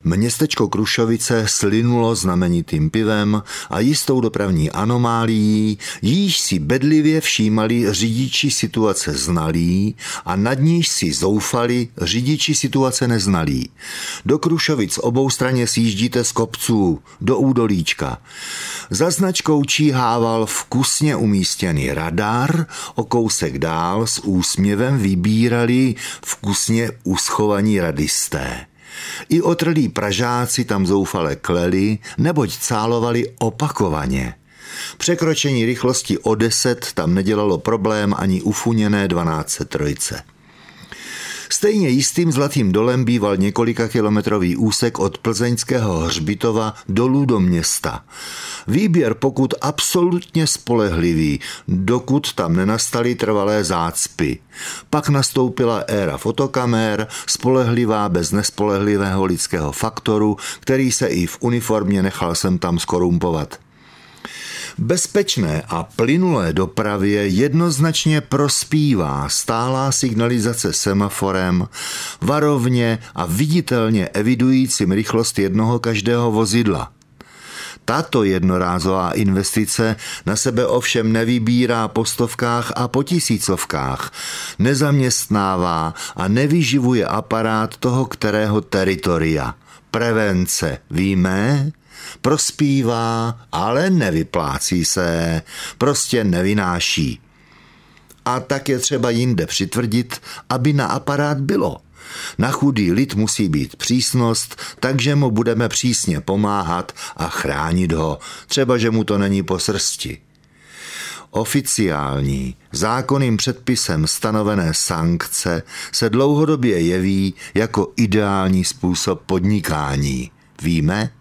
Městečko Krušovice slynulo znamenitým pivem a jistou dopravní anomálií, jíž si bedlivě všímali řidiči situace znalí a nad níž si zoufali řidiči situace neznalí. Do Krušovic obou straně sjíždíte z kopců, do údolíčka. Za značkou číhával vkusně umístěný radar, o kousek dál s úsměvem vybírali vkusně uschovaní radisté. I otrlí Pražáci tam zoufale kleli, neboť cálovali opakovaně. Překročení rychlosti o 10 tam nedělalo problém ani ufuněné 1203. Stejně jistým Zlatým dolem býval několikakilometrový úsek od Plzeňského hřbitova dolů do města. Výběr pokut absolutně spolehlivý, dokud tam nenastaly trvalé zácpy. Pak nastoupila éra fotokamér, spolehlivá bez nespolehlivého lidského faktoru, který se i v uniformě nechal sem tam skorumpovat. Bezpečné a plynulé dopravě jednoznačně prospívá stálá signalizace semaforem, varovně a viditelně evidujícím rychlost jednoho každého vozidla. Tato jednorázová investice na sebe ovšem nevybírá po stovkách a po tisícovkách, nezaměstnává a nevyživuje aparát toho kterého teritoria. Prevence, víme? Prospívá, ale nevyplácí se, prostě nevynáší. A tak je třeba jinde přitvrdit, aby na aparát bylo. Na chudý lid musí být přísnost, takže mu budeme přísně pomáhat a chránit ho, třeba že mu to není po srsti. Oficiální, zákonným předpisem stanovené sankce se dlouhodobě jeví jako ideální způsob podnikání. Víme?